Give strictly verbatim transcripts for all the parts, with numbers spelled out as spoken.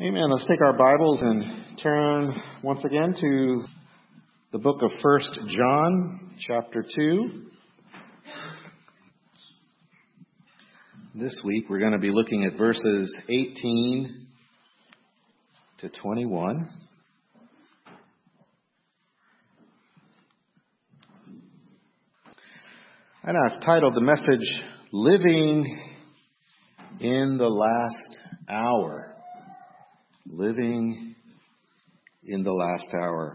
Amen. Let's take our Bibles and turn once again to the book of First John, chapter two. This week we're going to be looking at verses eighteen to twenty-one. And I've titled the message, Living in the Last Hour. Living in the last hour.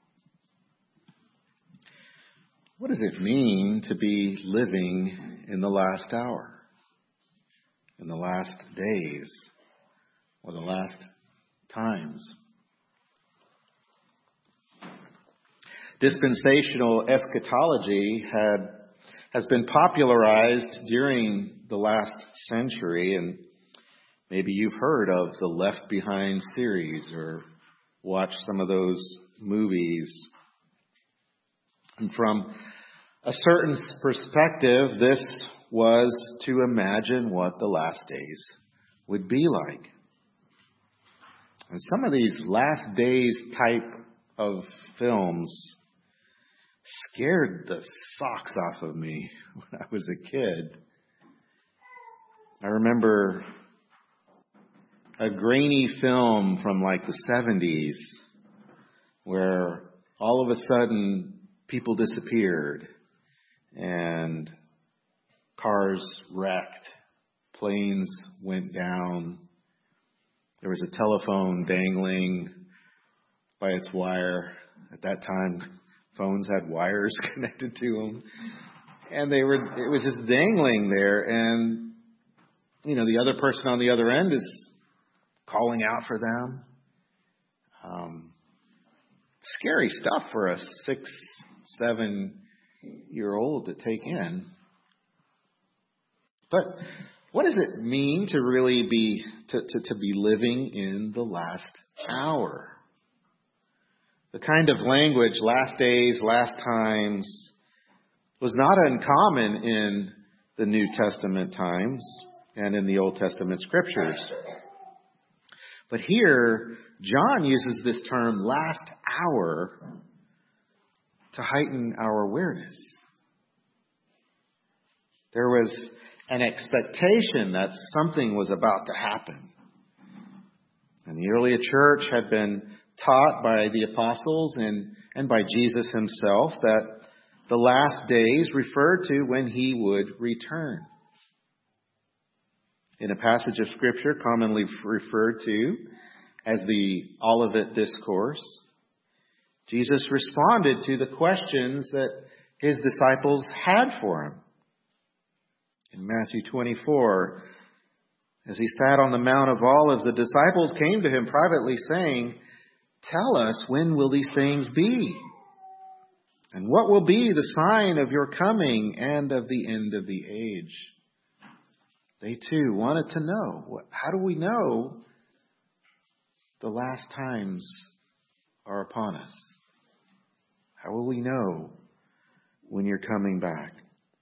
What does it mean to be living in the last hour? In the last days? Or the last times? Dispensational eschatology had has been popularized during the last century, and maybe you've heard of the Left Behind series or watched some of those movies. And from a certain perspective, this was to imagine what the last days would be like. And some of these last days type of films scared the socks off of me when I was a kid. I remember a grainy film from like the seventies where all of a sudden people disappeared and cars wrecked, planes went down, there was a telephone dangling by its wire. At that time, phones had wires connected to them, and they were it was just dangling there, and you know, the other person on the other end is calling out for them. Um, scary stuff for a six, seven-year-old to take in. But what does it mean to really be to, to, to be living in the last hour? The kind of language, last days, last times, was not uncommon in the New Testament times and in the Old Testament scriptures. But here, John uses this term, last hour, to heighten our awareness. There was an expectation that something was about to happen. And the early church had been taught by the apostles and, and by Jesus himself that the last days referred to when he would return. In a passage of Scripture commonly referred to as the Olivet Discourse, Jesus responded to the questions that his disciples had for him. In Matthew twenty-four, as he sat on the Mount of Olives, the disciples came to him privately saying, "Tell us, when will these things be? And what will be the sign of your coming and of the end of the age?" They too wanted to know, how do we know the last times are upon us? How will we know when you're coming back?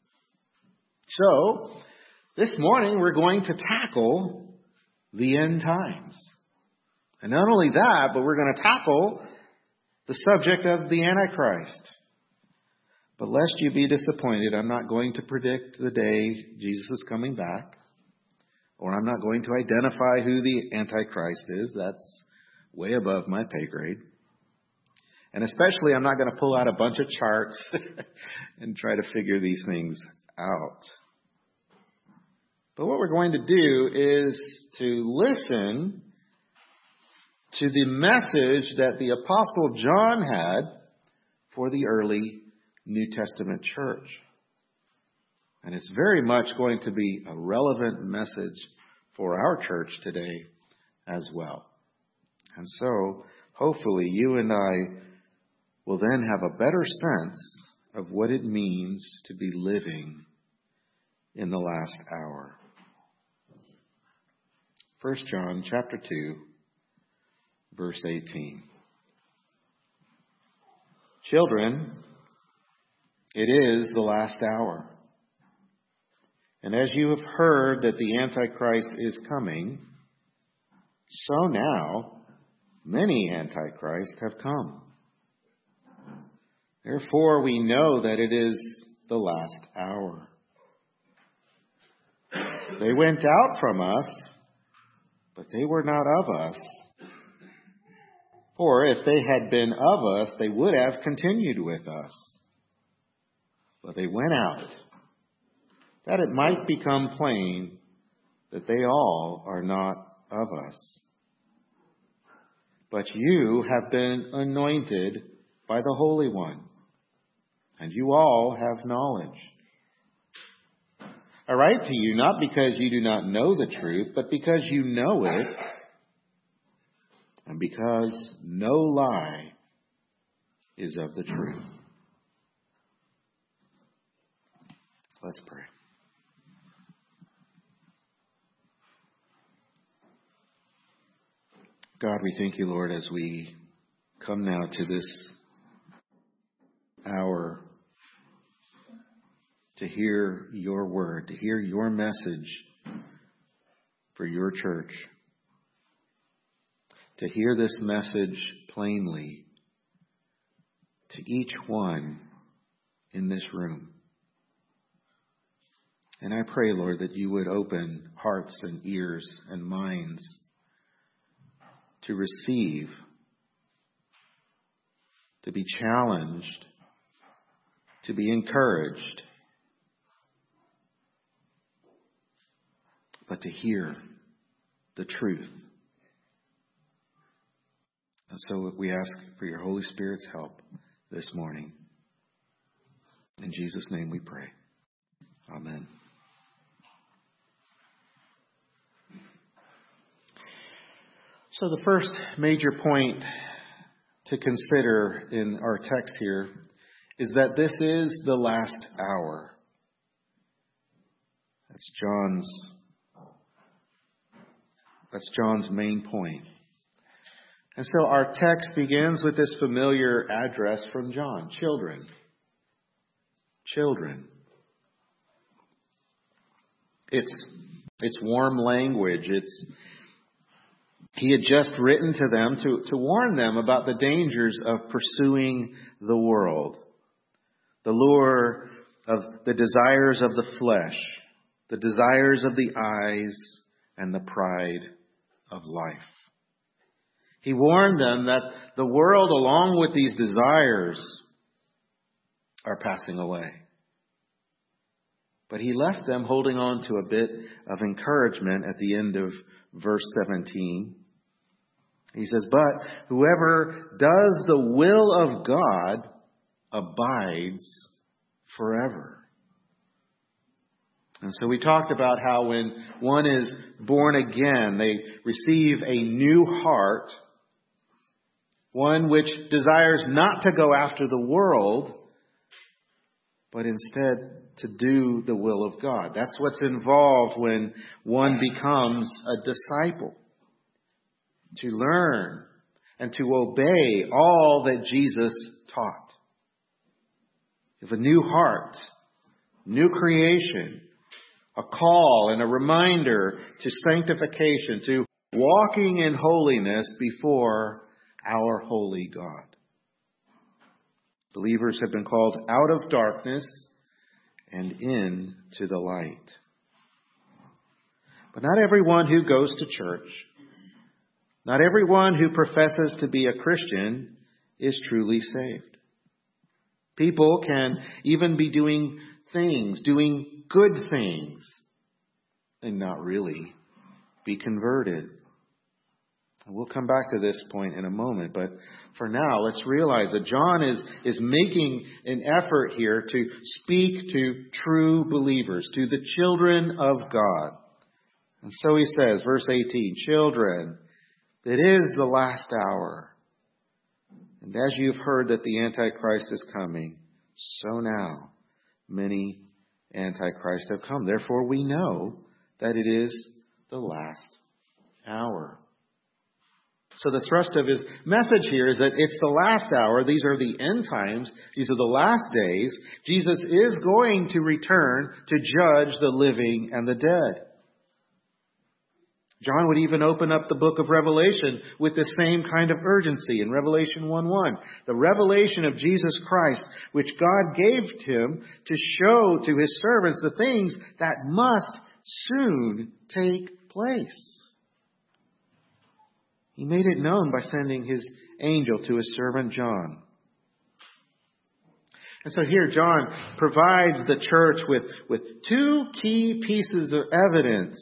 So, this morning we're going to tackle the end times. And not only that, but we're going to tackle the subject of the Antichrist. But lest you be disappointed, I'm not going to predict the day Jesus is coming back. Or I'm not going to identify who the Antichrist is. That's way above my pay grade. And especially, I'm not going to pull out a bunch of charts and try to figure these things out. But what we're going to do is to listen to the message that the Apostle John had for the early New Testament church. And it's very much going to be a relevant message for our church today as well. And so, hopefully, you and I will then have a better sense of what it means to be living in the last hour. First John chapter two, verse eighteen. Children, it is the last hour. And as you have heard that the Antichrist is coming, so now many antichrists have come. Therefore we know that it is the last hour. They went out from us, but they were not of us. For if they had been of us, they would have continued with us. But they went out, that it might become plain that they all are not of us. But you have been anointed by the Holy One, and you all have knowledge. I write to you not because you do not know the truth, but because you know it, and because no lie is of the truth. Let's pray. God, we thank you, Lord, as we come now to this hour to hear your word, to hear your message for your church, to hear this message plainly to each one in this room. And I pray, Lord, that you would open hearts and ears and minds to receive, to be challenged, to be encouraged, but to hear the truth. And so we ask for your Holy Spirit's help this morning. In Jesus' name we pray. Amen. So the first major point to consider in our text here is that this is the last hour. That's John's That's John's main point. And so our text begins with this familiar address from John. Children. Children. It's, it's warm language. It's, he had just written to them to, to warn them about the dangers of pursuing the world. The lure of the desires of the flesh, the desires of the eyes, and the pride of life. He warned them that the world, along with these desires, are passing away. But he left them holding on to a bit of encouragement at the end of verse seventeen. He says, "But whoever does the will of God abides forever." And so we talked about how when one is born again, they receive a new heart, one which desires not to go after the world, but instead to do the will of God. That's what's involved when one becomes a disciple. To learn and to obey all that Jesus taught. You have a new heart, new creation, a call and a reminder to sanctification, to walking in holiness before our holy God. Believers have been called out of darkness and into the light. But not everyone who goes to church, not everyone who professes to be a Christian is truly saved. People can even be doing things, doing good things, and not really be converted. We'll come back to this point in a moment, but for now, let's realize that John is, is making an effort here to speak to true believers, to the children of God. And so he says, verse eighteen, "Children, it is the last hour. And as you've heard that the Antichrist is coming, so now many Antichrists have come. Therefore we know that it is the last hour." So the thrust of his message here is that it's the last hour. These are the end times. These are the last days. Jesus is going to return to judge the living and the dead. John would even open up the book of Revelation with the same kind of urgency in Revelation one one. The revelation of Jesus Christ, which God gave him to show to his servants the things that must soon take place. He made it known by sending his angel to his servant John. And so here John provides the church with, with two key pieces of evidence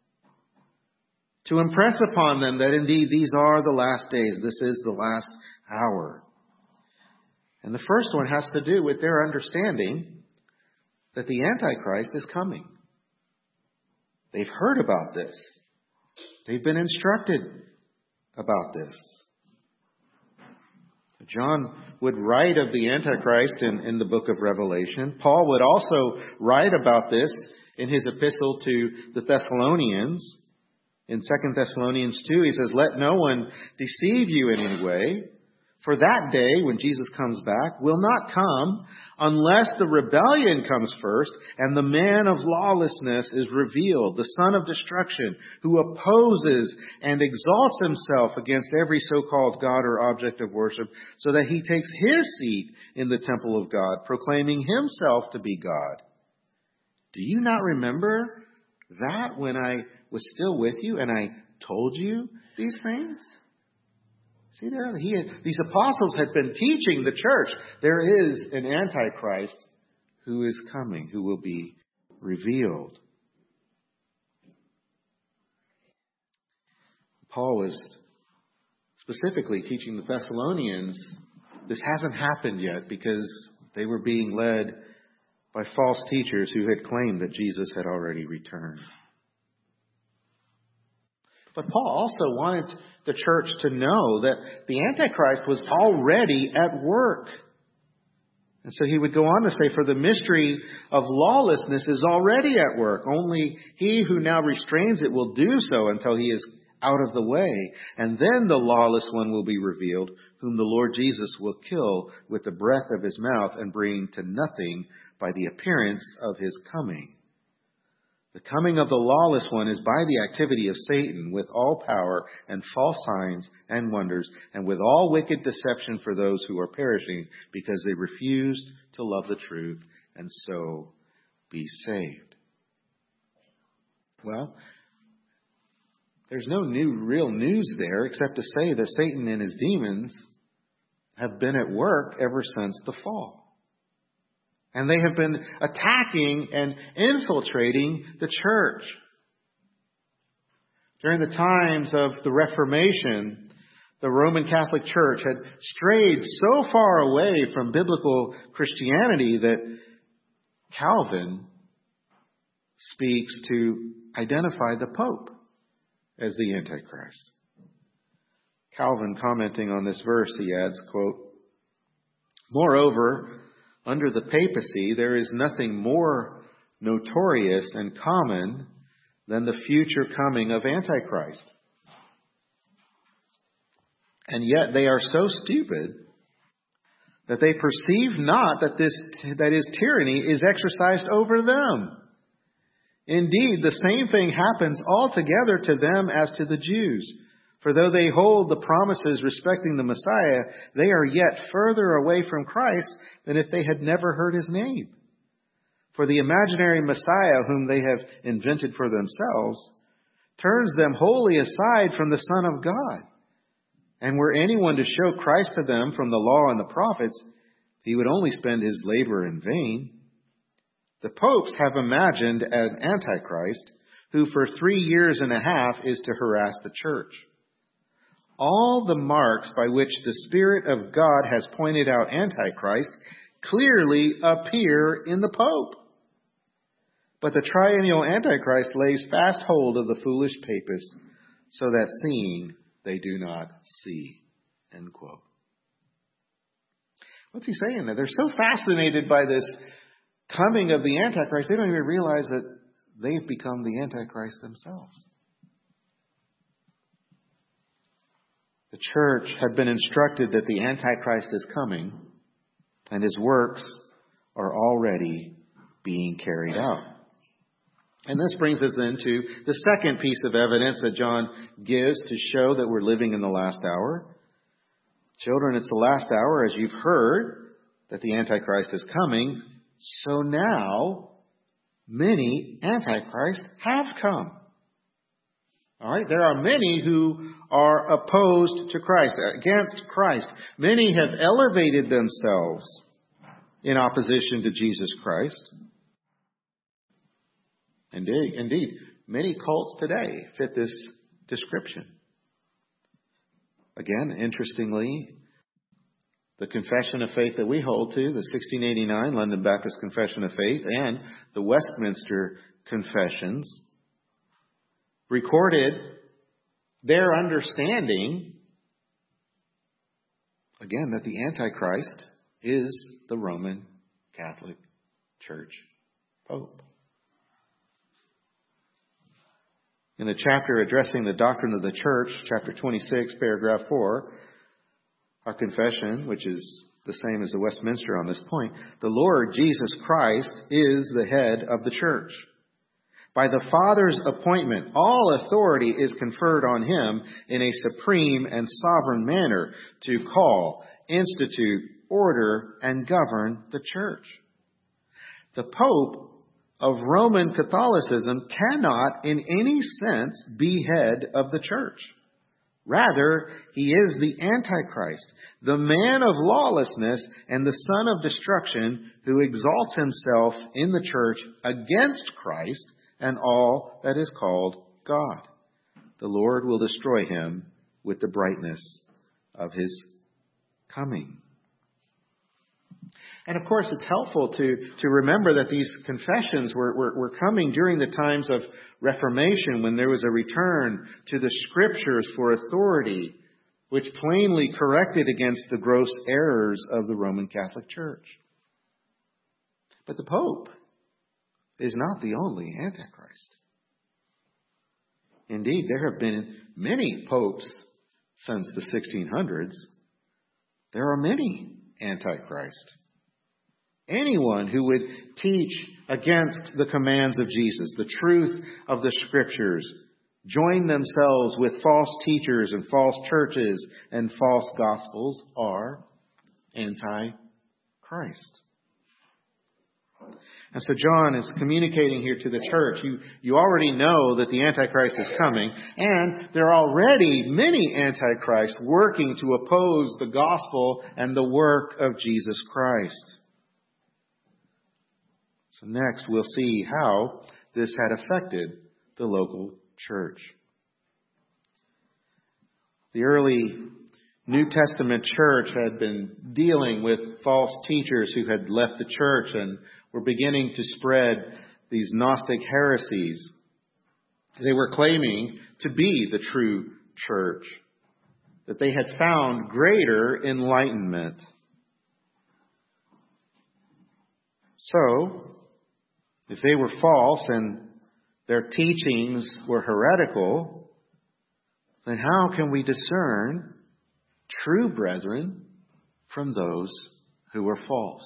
to impress upon them that indeed these are the last days. This is the last hour. And the first one has to do with their understanding that the Antichrist is coming. They've heard about this. They've been instructed about this. John would write of the Antichrist in, in the book of Revelation. Paul would also write about this in his epistle to the Thessalonians. In Second Thessalonians two, he says, "Let no one deceive you in any way, for that day, when Jesus comes back, will not come unless the rebellion comes first and the man of lawlessness is revealed, the son of destruction, who opposes and exalts himself against every so-called God or object of worship, so that he takes his seat in the temple of God, proclaiming himself to be God. Do you not remember that when I was still with you and I told you these things?" See there, he had, these apostles had been teaching the church there is an Antichrist who is coming, who will be revealed. Paul was specifically teaching the Thessalonians this hasn't happened yet because they were being led by false teachers who had claimed that Jesus had already returned. But Paul also wanted the church to know that the Antichrist was already at work. And so he would go on to say, "For the mystery of lawlessness is already at work. Only he who now restrains it will do so until he is out of the way. And then the lawless one will be revealed, whom the Lord Jesus will kill with the breath of his mouth and bring to nothing by the appearance of his coming." The coming of the lawless one is by the activity of Satan with all power and false signs and wonders and with all wicked deception for those who are perishing because they refused to love the truth and so be saved. Well, there's no new real news there except to say that Satan and his demons have been at work ever since the fall. And they have been attacking and infiltrating the church. During the times of the Reformation, the Roman Catholic Church had strayed so far away from biblical Christianity that Calvin speaks to identify the Pope as the Antichrist. Calvin, commenting on this verse, he adds, quote, "Moreover, under the papacy, there is nothing more notorious and common than the future coming of Antichrist. And yet they are so stupid that they perceive not that this, that his tyranny is exercised over them. Indeed, the same thing happens altogether to them as to the Jews. For though they hold the promises respecting the Messiah, they are yet further away from Christ than if they had never heard his name. For the imaginary Messiah whom they have invented for themselves turns them wholly aside from the Son of God. And were anyone to show Christ to them from the law and the prophets, he would only spend his labor in vain. The popes have imagined an Antichrist who for three years and a half is to harass the church. All the marks by which the Spirit of God has pointed out Antichrist clearly appear in the Pope. But the triennial Antichrist lays fast hold of the foolish papists, so that seeing they do not see." End quote. What's he saying there? They're so fascinated by this coming of the Antichrist, they don't even realize that they've become the Antichrist themselves. The church had been instructed that the Antichrist is coming and his works are already being carried out. And this brings us then to the second piece of evidence that John gives to show that we're living in the last hour. Children, it's the last hour, as you've heard, that the Antichrist is coming. So now, many Antichrists have come. All right, there are many who are opposed to Christ, against Christ. Many have elevated themselves in opposition to Jesus Christ. Indeed, indeed, many cults today fit this description. Again, interestingly, the Confession of Faith that we hold to, the sixteen eighty-nine London Baptist Confession of Faith and the Westminster Confessions, recorded their understanding, again, that the Antichrist is the Roman Catholic Church Pope. In the chapter addressing the doctrine of the church, chapter twenty-six, paragraph four, our confession, which is the same as the Westminster on this point, the Lord Jesus Christ is the head of the church. By the Father's appointment, all authority is conferred on him in a supreme and sovereign manner to call, institute, order, and govern the church. The Pope of Roman Catholicism cannot in any sense be head of the church. Rather, he is the Antichrist, the man of lawlessness and the son of destruction who exalts himself in the church against Christ and all that is called God. The Lord will destroy him with the brightness of his coming. And of course, it's helpful to, to remember that these confessions were, were, were coming during the times of Reformation, when there was a return to the Scriptures for authority, which plainly corrected against the gross errors of the Roman Catholic Church. But the Pope is not the only Antichrist. Indeed, there have been many popes since the sixteen hundreds. There are many Antichrists. Anyone who would teach against the commands of Jesus, the truth of the Scriptures, join themselves with false teachers and false churches and false gospels, are Antichrist. And so John is communicating here to the church. You, you already know that the Antichrist is coming, and there are already many Antichrists working to oppose the gospel and the work of Jesus Christ. So next we'll see how this had affected the local church. The early New Testament church had been dealing with false teachers who had left the church and were beginning to spread these Gnostic heresies. They were claiming to be the true church, that they had found greater enlightenment. So, if they were false and their teachings were heretical, then how can we discern true brethren from those who are false?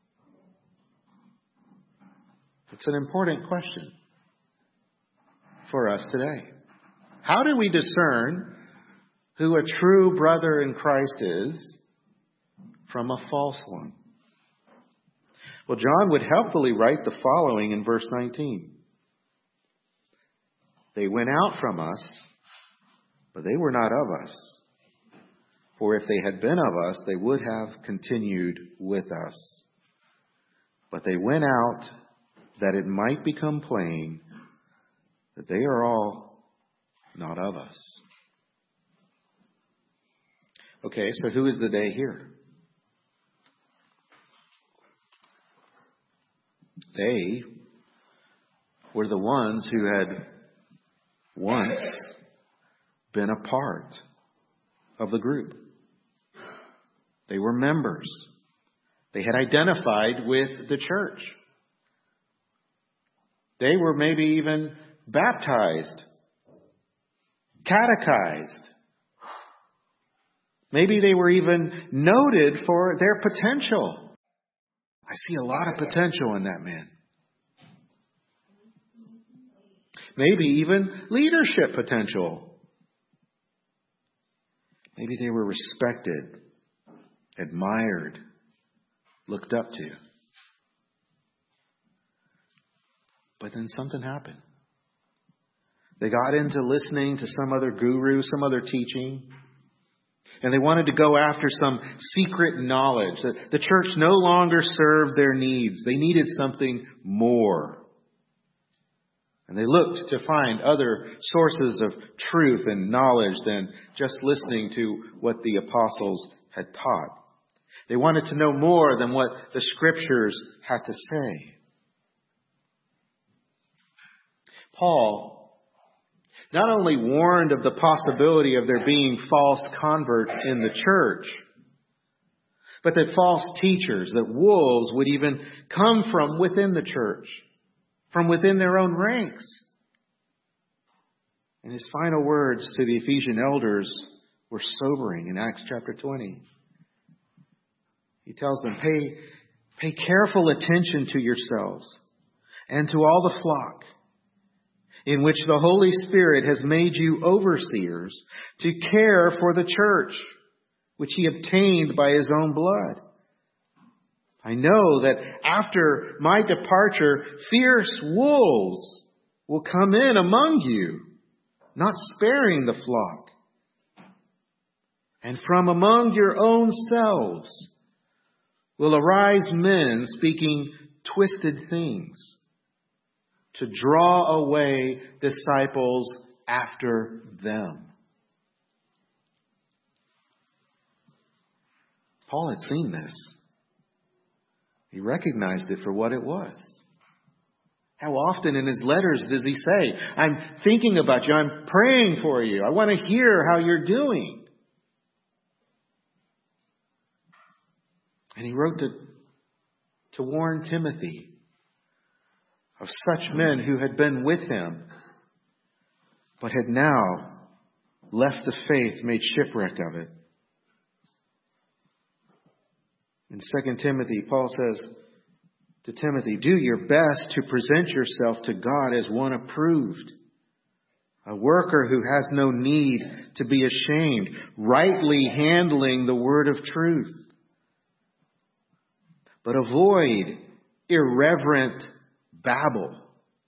It's an important question for us today. How do we discern who a true brother in Christ is from a false one? Well, John would helpfully write the following in verse nineteen. They went out from us, but they were not of us. For if they had been of us, they would have continued with us. But they went out that it might become plain that they are all not of us. Okay, so who is the they here? They were the ones who had once been a part of the group. They were members. They had identified with the church. They were maybe even baptized, catechized. Maybe they were even noted for their potential. I see a lot of potential in that man. maybe even leadership potential. Maybe they were respected, admired, looked up to. But then something happened. They got into listening to some other guru, some other teaching. And they wanted to go after some secret knowledge. The, the church no longer served their needs. They needed something more. And they looked to find other sources of truth and knowledge than just listening to what the apostles had taught. They wanted to know more than what the Scriptures had to say. Paul not only warned of the possibility of there being false converts in the church, but that false teachers, that wolves would even come from within the church, from within their own ranks. And his final words to the Ephesian elders were sobering in Acts chapter twenty. He tells them, pay, pay careful attention to yourselves and to all the flock, in which the Holy Spirit has made you overseers to care for the church, which He obtained by His own blood. I know that after my departure, fierce wolves will come in among you, not sparing the flock. And from among your own selves will arise men speaking twisted things, to draw away disciples after them. Paul had seen this. He recognized it for what it was. How often in his letters does he say, I'm thinking about you, I'm praying for you, I want to hear how you're doing. And he wrote to, to warn Timothy of such men who had been with him, but had now left the faith, made shipwreck of it. In Second Timothy, Paul says to Timothy, do your best to present yourself to God as one approved, a worker who has no need to be ashamed, rightly handling the word of truth. But avoid irreverent babble,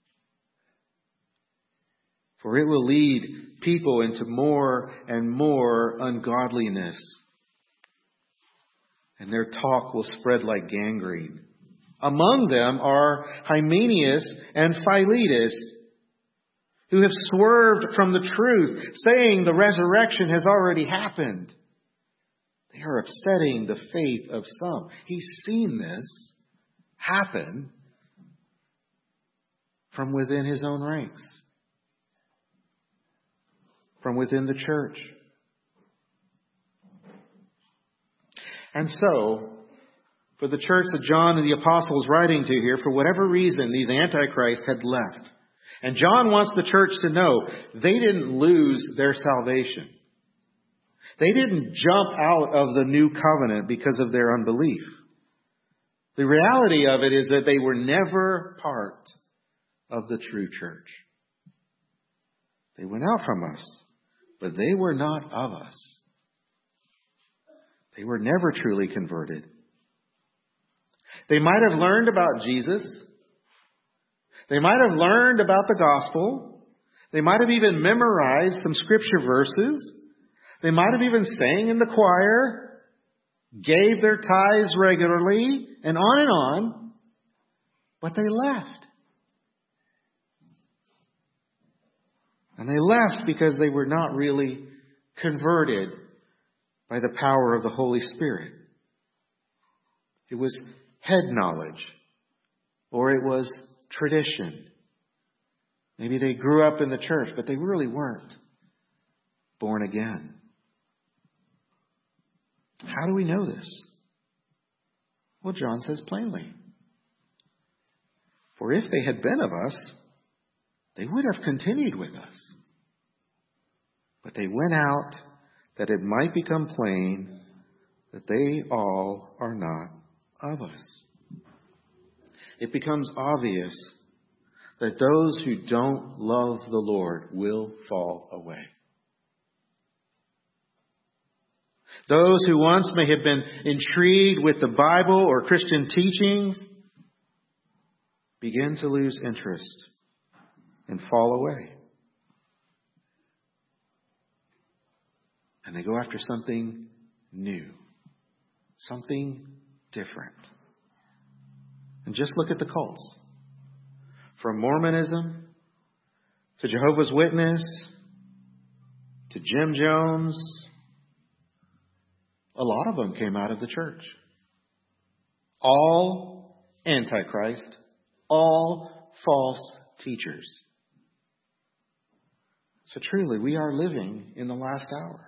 for it will lead people into more and more ungodliness, and their talk will spread like gangrene. Among them are Hymenaeus and Philetus, who have swerved from the truth, saying the resurrection has already happened. They are upsetting the faith of some. He's seen this happen from within his own ranks, from within the church. And so, for the church that John and the apostles writing to here, for whatever reason, these antichrists had left. And John wants the church to know they didn't lose their salvation. They didn't jump out of the new covenant because of their unbelief. The reality of it is that they were never part of the true church. They went out from us, but they were not of us. They were never truly converted. They might have learned about Jesus. They might have learned about the gospel. They might have even memorized some scripture verses. They might have even sang in the choir, gave their tithes regularly, and on and on. But they left. And they left because they were not really converted by the power of the Holy Spirit. It was head knowledge, or it was tradition. Maybe they grew up in the church, but they really weren't born again. How do we know this? Well, John says plainly, for if they had been of us, they would have continued with us. But they went out that it might become plain that they all are not of us. It becomes obvious that those who don't love the Lord will fall away. Those who once may have been intrigued with the Bible or Christian teachings begin to lose interest and fall away. And they go after something new, something different. And just look at the cults. From Mormonism to Jehovah's Witness to Jim Jones, a lot of them came out of the church. All Antichrist, all false teachers. So truly, we are living in the last hour.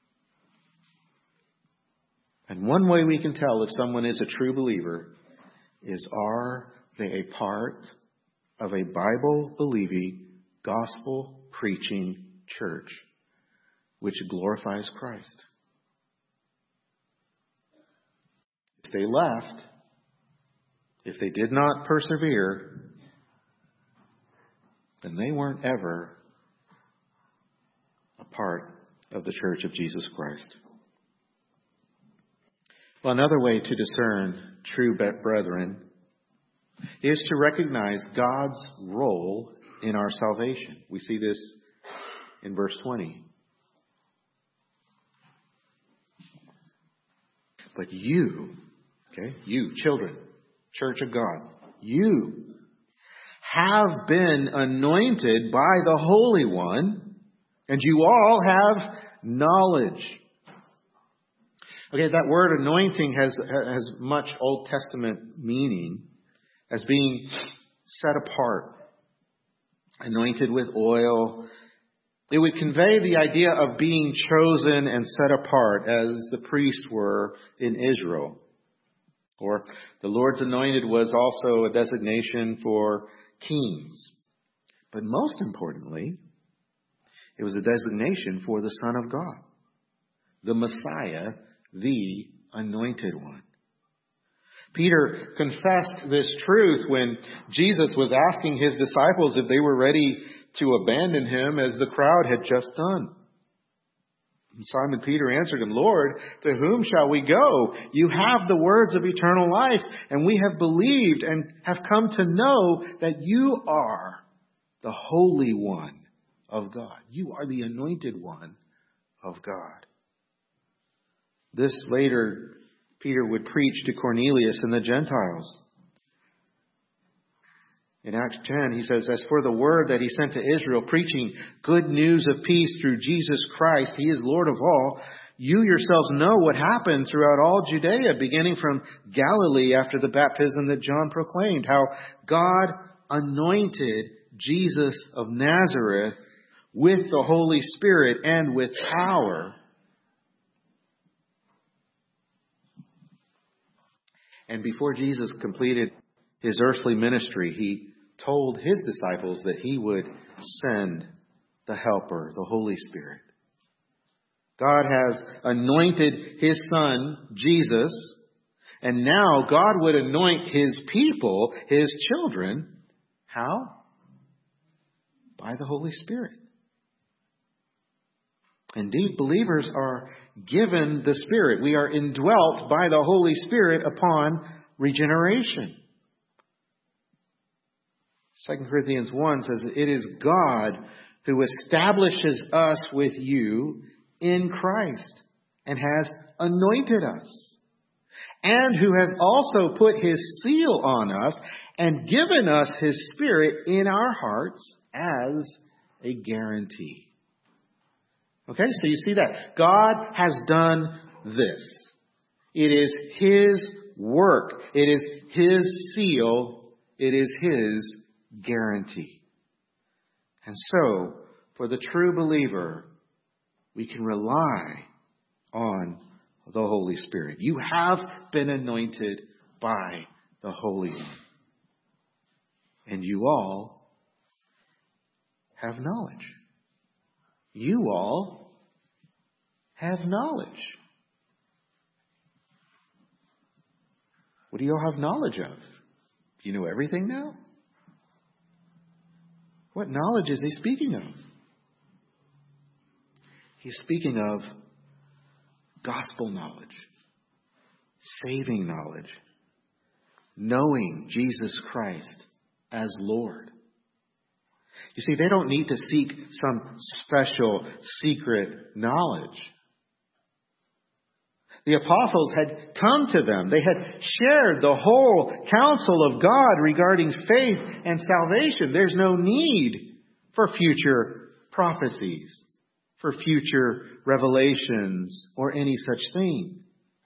And one way we can tell if someone is a true believer is, are they a part of a Bible-believing, gospel-preaching church which glorifies Christ? If they left, if they did not persevere, then they weren't ever a part of the Church of Jesus Christ. Well, another way to discern true brethren is to recognize God's role in our salvation. We see this in verse twenty. But you, okay, you, children, church of God, you have been anointed by the Holy One, and you all have knowledge. Okay, that word anointing has, has much Old Testament meaning as being set apart, anointed with oil. It would convey the idea of being chosen and set apart as the priests were in Israel. Or the Lord's anointed was also a designation for kings. But most importantly, it was a designation for the Son of God, the Messiah, the Anointed One. Peter confessed this truth when Jesus was asking his disciples if they were ready to abandon him, as the crowd had just done. And Simon Peter answered him, Lord, to whom shall we go? You have the words of eternal life, and we have believed and have come to know that you are the Holy One of God. You are the Anointed One of God. This later Peter would preach to Cornelius and the Gentiles. In Acts ten, he says, as for the word that he sent to Israel, preaching good news of peace through Jesus Christ, he is Lord of all. You yourselves know what happened throughout all Judea, beginning from Galilee after the baptism that John proclaimed, how God anointed Jesus of Nazareth with the Holy Spirit and with power. And before Jesus completed his earthly ministry, he told his disciples that he would send the Helper, the Holy Spirit. God has anointed his Son, Jesus, and now God would anoint his people, his children. How? By the Holy Spirit. Indeed, believers are given the Spirit. We are indwelt by the Holy Spirit upon regeneration. Second Corinthians one says, it is God who establishes us with you in Christ and has anointed us, and who has also put his seal on us and given us his Spirit in our hearts as a guarantee. Okay, so you see that. God has done this. It is his work. It is his seal. It is his guarantee. And so, for the true believer, we can rely on the Holy Spirit. You have been anointed by the Holy One. And you all have knowledge. You all have knowledge. What do you all have knowledge of? Do you know everything now? What knowledge is he speaking of? He's speaking of gospel knowledge, saving knowledge, knowing Jesus Christ as Lord. You see, they don't need to seek some special, secret knowledge. The apostles had come to them. They had shared the whole counsel of God regarding faith and salvation. There's no need for future prophecies, for future revelations, or any such thing.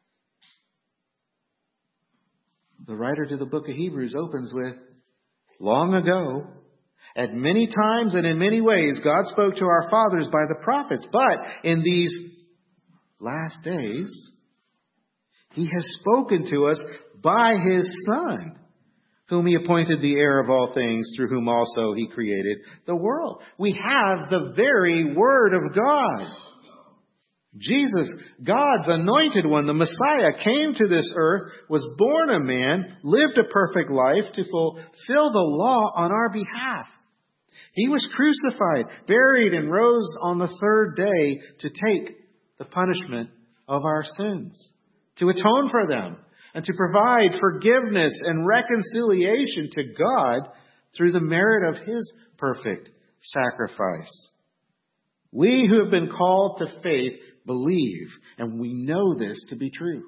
The writer to the book of Hebrews opens with, long ago, at many times and in many ways, God spoke to our fathers by the prophets. But in these last days, He has spoken to us by His Son, whom He appointed the heir of all things, through whom also He created the world. We have the very Word of God. Jesus, God's anointed one, the Messiah, came to this earth, was born a man, lived a perfect life to fulfill the law on our behalf. He was crucified, buried, and rose on the third day to take the punishment of our sins, to atone for them, and to provide forgiveness and reconciliation to God through the merit of His perfect sacrifice. We who have been called to faith believe, and we know this to be true.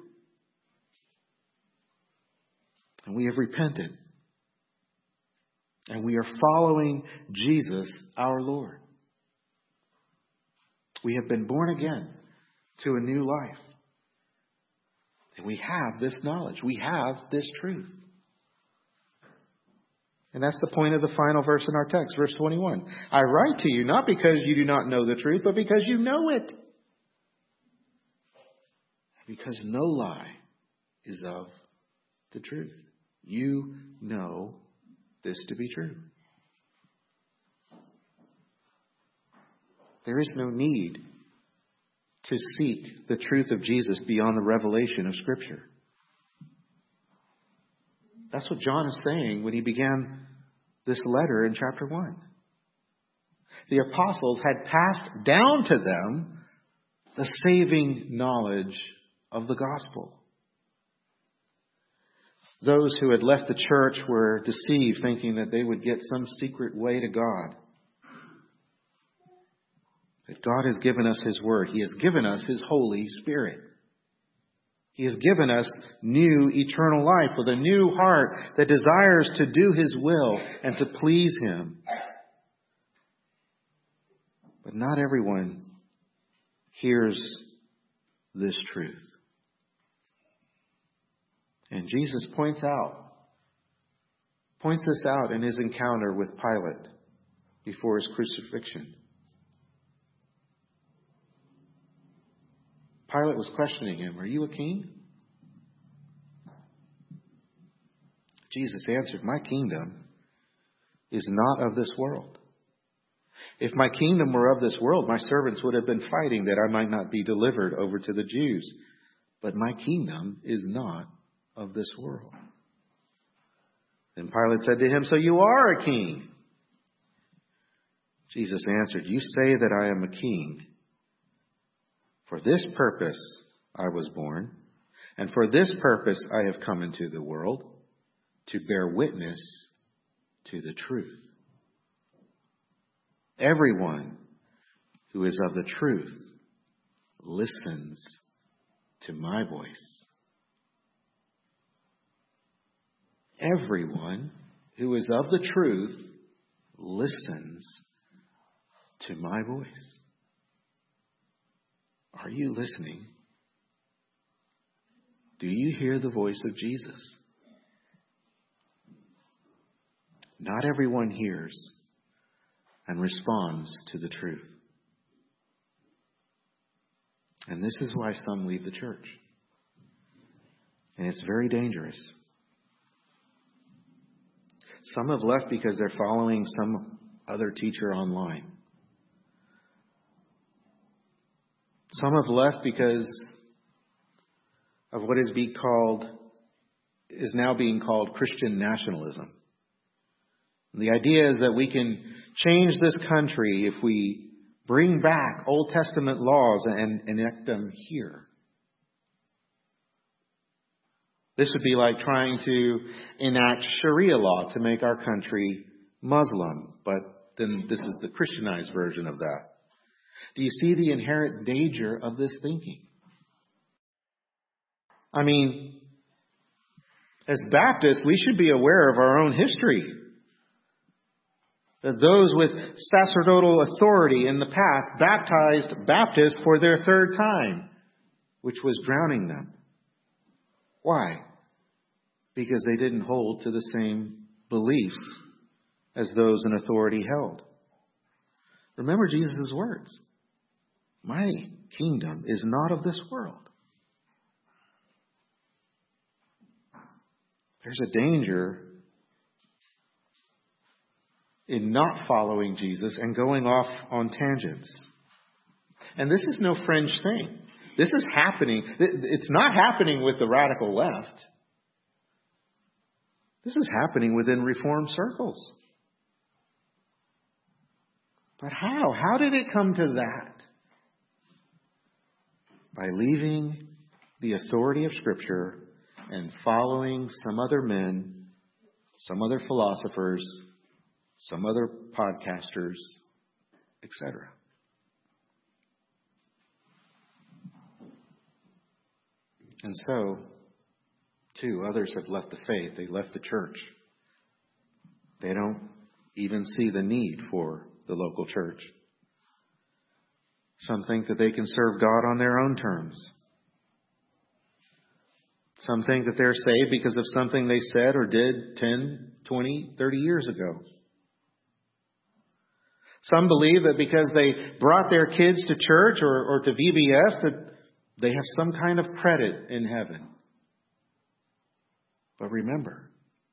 And we have repented. And we are following Jesus, our Lord. We have been born again to a new life. And we have this knowledge. We have this truth. And that's the point of the final verse in our text, verse twenty-one. I write to you not because you do not know the truth, but because you know it. Because no lie is of the truth. You know this to be true. There is no need to seek the truth of Jesus beyond the revelation of Scripture. That's what John is saying when he began this letter in chapter one. The apostles had passed down to them the saving knowledge of the gospel. Those who had left the church were deceived, thinking that they would get some secret way to God. But God has given us His Word. He has given us His Holy Spirit. He has given us new eternal life with a new heart that desires to do His will and to please Him. But not everyone hears this truth. And Jesus points out, points this out in His encounter with Pilate before His crucifixion. Pilate was questioning Him, "Are you a king?" Jesus answered, "My kingdom is not of this world. If my kingdom were of this world, my servants would have been fighting that I might not be delivered over to the Jews. But my kingdom is not of this world." Then Pilate said to Him, "So you are a king?" Jesus answered, "You say that I am a king. For this purpose I was born, and for this purpose I have come into the world, to bear witness to the truth. Everyone who is of the truth listens to my voice." Everyone who is of the truth listens to my voice. Are you listening? Do you hear the voice of Jesus? Not everyone hears and responds to the truth. And this is why some leave the church. And it's very dangerous. Some have left because they're following some other teacher online. Some have left because of what is being called, is now being called Christian nationalism. The idea is that we can change this country if we bring back Old Testament laws and enact them here. This would be like trying to enact Sharia law to make our country Muslim, but then this is the Christianized version of that. Do you see the inherent danger of this thinking? I mean, as Baptists, we should be aware of our own history. That those with sacerdotal authority in the past baptized Baptists for their third time, which was drowning them. Why? Because they didn't hold to the same beliefs as those in authority held. Remember Jesus' words. My kingdom is not of this world. There's a danger in not following Jesus and going off on tangents. And this is no fringe thing. This is happening. It's not happening with the radical left. This is happening within Reformed circles. But how? How did it come to that? By leaving the authority of Scripture and following some other men, some other philosophers, some other podcasters, et cetera. And so, too, others have left the faith. They left the church. They don't even see the need for the local church. Some think that they can serve God on their own terms. Some think that they're saved because of something they said or did ten, twenty, thirty years ago. Some believe that because they brought their kids to church or, or to V B S that they have some kind of credit in heaven. But remember,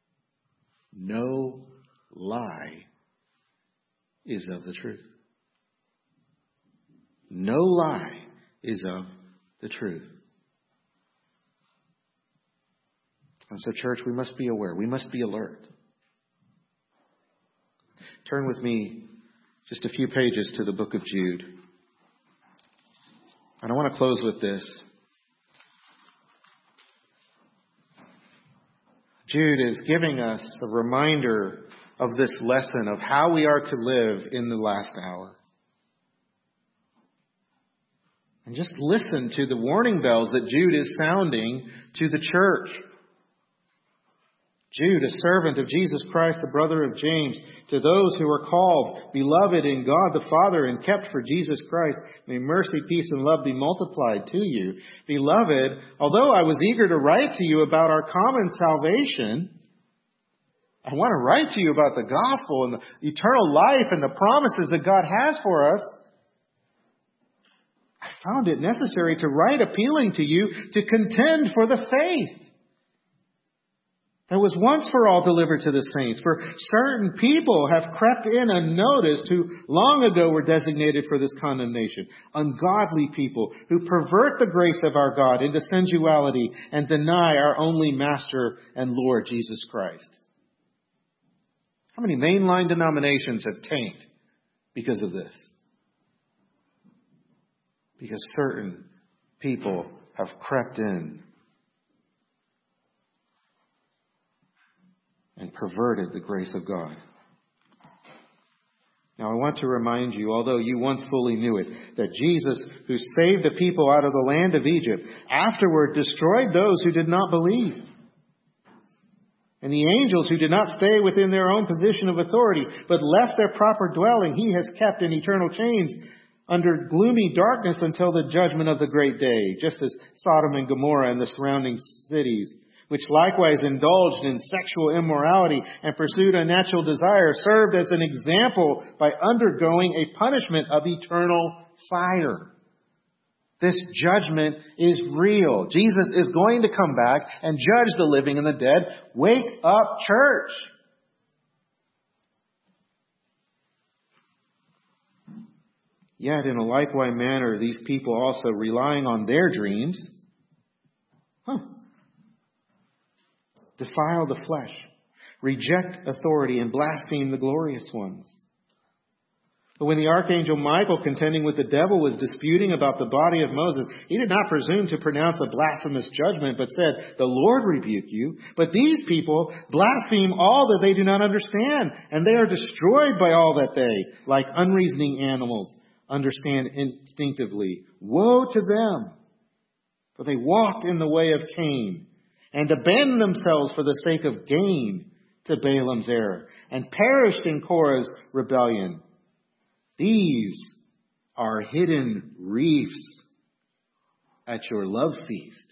no lie is of the truth. No lie is of the truth. And so, church, we must be aware. We must be alert. Turn with me just a few pages to the book of Jude. And I want to close with this. Jude is giving us a reminder of this lesson of how we are to live in the last hour. And just listen to the warning bells that Jude is sounding to the church. Jude, a servant of Jesus Christ, the brother of James, to those who are called, beloved in God the Father, and kept for Jesus Christ, may mercy, peace, and love be multiplied to you. Beloved, although I was eager to write to you about our common salvation, I want to write to you about the gospel and the eternal life and the promises that God has for us. I found it necessary to write appealing to you to contend for the faith that was once for all delivered to the saints. For certain people have crept in unnoticed who long ago were designated for this condemnation. Ungodly people who pervert the grace of our God into sensuality and deny our only Master and Lord Jesus Christ. How many mainline denominations have tanked because of this? Because certain people have crept in and perverted the grace of God. Now I want to remind you, although you once fully knew it, that Jesus, who saved the people out of the land of Egypt, afterward destroyed those who did not believe. And the angels who did not stay within their own position of authority, but left their proper dwelling, he has kept in eternal chains under gloomy darkness until the judgment of the great day, just as Sodom and Gomorrah and the surrounding cities, which likewise indulged in sexual immorality and pursued unnatural desire, served as an example by undergoing a punishment of eternal fire. This judgment is real. Jesus is going to come back and judge the living and the dead. Wake up, church! Yet in a likewise manner, these people also, relying on their dreams, huh, defile the flesh, reject authority, and blaspheme the glorious ones. But when the archangel Michael, contending with the devil, was disputing about the body of Moses, he did not presume to pronounce a blasphemous judgment, but said, "The Lord rebuke you." But these people blaspheme all that they do not understand, and they are destroyed by all that they, like unreasoning animals, understand instinctively. Woe to them! For they walked in the way of Cain, and abandoned themselves for the sake of gain to Balaam's error, and perished in Korah's rebellion. These are hidden reefs at your love feast.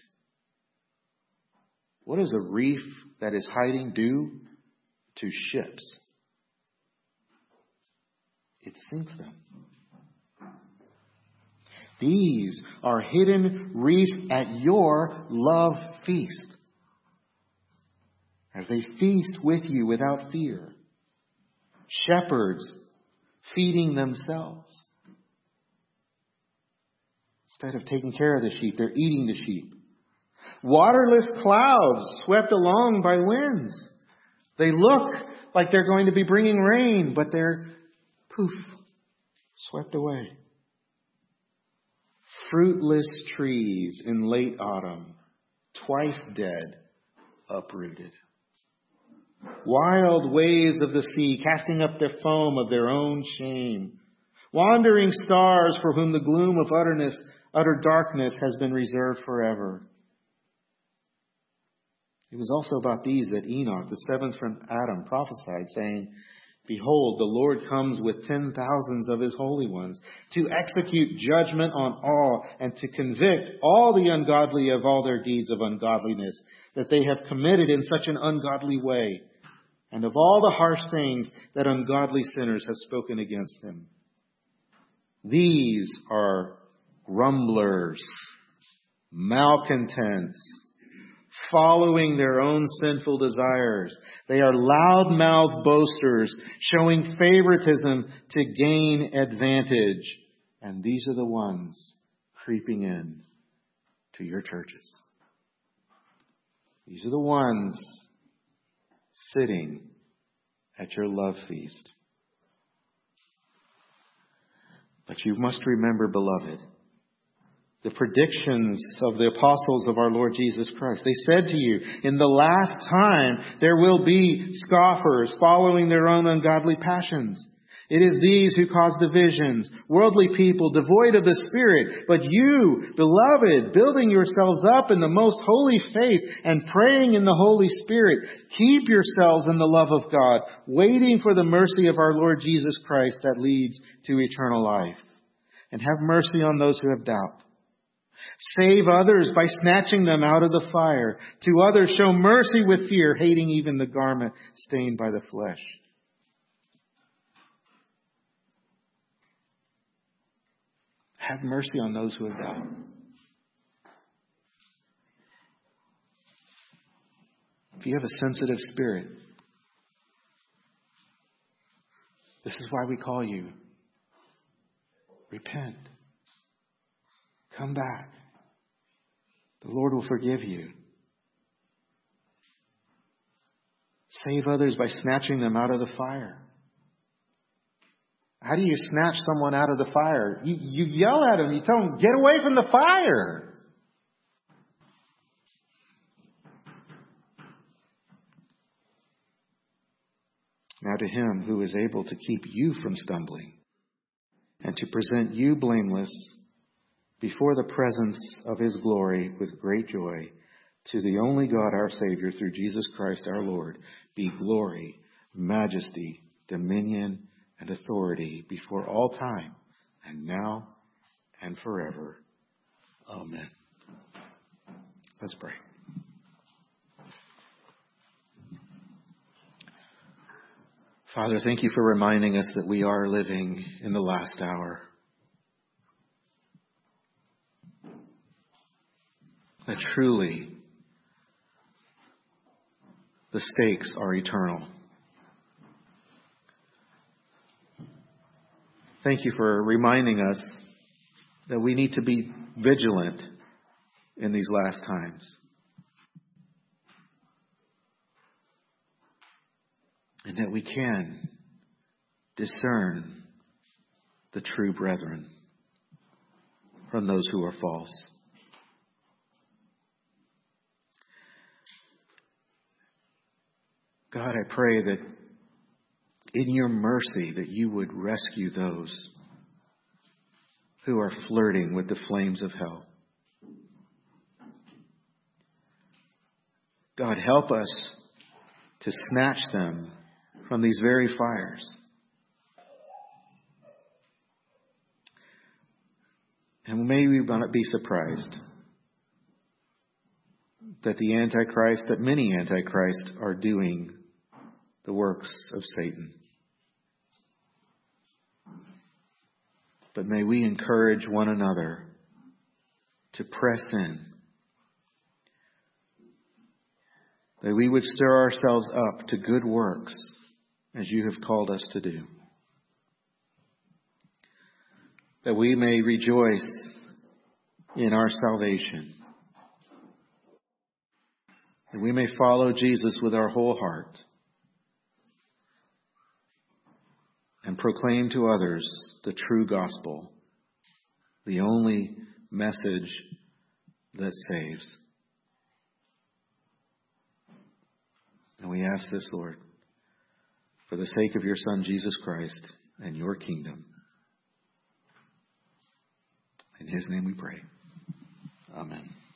What does a reef that is hiding do to ships? It sinks them. These are hidden reefs at your love feast, as they feast with you without fear. Shepherds feeding themselves. Instead of taking care of the sheep, they're eating the sheep. Waterless clouds swept along by winds. They look like they're going to be bringing rain, but they're poof, swept away. Fruitless trees in late autumn, twice dead, uprooted. Wild waves of the sea casting up the foam of their own shame. Wandering stars for whom the gloom of utterness, utter darkness has been reserved forever. It was also about these that Enoch, the seventh from Adam, prophesied, saying, "Behold, the Lord comes with ten thousands of his holy ones to execute judgment on all and to convict all the ungodly of all their deeds of ungodliness that they have committed in such an ungodly way, and of all the harsh things that ungodly sinners have spoken against him. These are grumblers, malcontents, following their own sinful desires. They are loud-mouthed boasters, showing favoritism to gain advantage. And these are the ones creeping in to your churches. These are the ones sitting at your love feast. But you must remember, beloved, the predictions of the apostles of our Lord Jesus Christ. They said to you, in the last time there will be scoffers following their own ungodly passions. It is these who cause divisions, worldly people devoid of the Spirit. But you, beloved, building yourselves up in the most holy faith and praying in the Holy Spirit, keep yourselves in the love of God, waiting for the mercy of our Lord Jesus Christ that leads to eternal life. And have mercy on those who have doubt. Save others by snatching them out of the fire. To others show mercy with fear, hating even the garment stained by the flesh. Have mercy on those who have doubt. If you have a sensitive spirit, this is why we call you. Repent. Come back. The Lord will forgive you. Save others by snatching them out of the fire. How do you snatch someone out of the fire? You, you yell at them. You tell them, get away from the fire. Now to him who is able to keep you from stumbling and to present you blameless before the presence of his glory with great joy, to the only God our Savior through Jesus Christ our Lord, be glory, majesty, dominion, and authority before all time, and now and forever. Amen. Let's pray. Father, thank you for reminding us that we are living in the last hour. That truly the stakes are eternal. Thank you for reminding us that we need to be vigilant in these last times. and that we can discern the true brethren from those who are false. God, I pray that in your mercy that you would rescue those who are flirting with the flames of hell. God, help us to snatch them from these very fires. And may we not be surprised that the Antichrist, that many Antichrists are doing the works of Satan. But may we encourage one another to press in. That we would stir ourselves up to good works as you have called us to do. That we may rejoice in our salvation. That we may follow Jesus with our whole heart. And proclaim to others the true gospel, the only message that saves. And we ask this, Lord, for the sake of your Son, Jesus Christ, and your kingdom. In his name we pray. Amen.